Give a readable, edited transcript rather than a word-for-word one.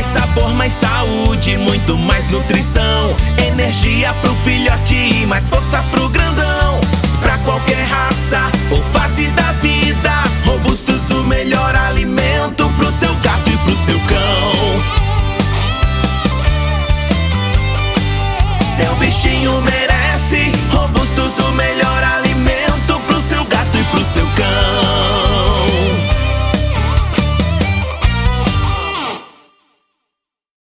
sabor, mais saúde, muito mais nutrição. Energia pro filhote e mais força pro grandão. Pra qualquer raça ou fase da vida, Robustos, o melhor alimento pro seu gato e pro seu cão. Seu bichinho merece Robustos, o melhor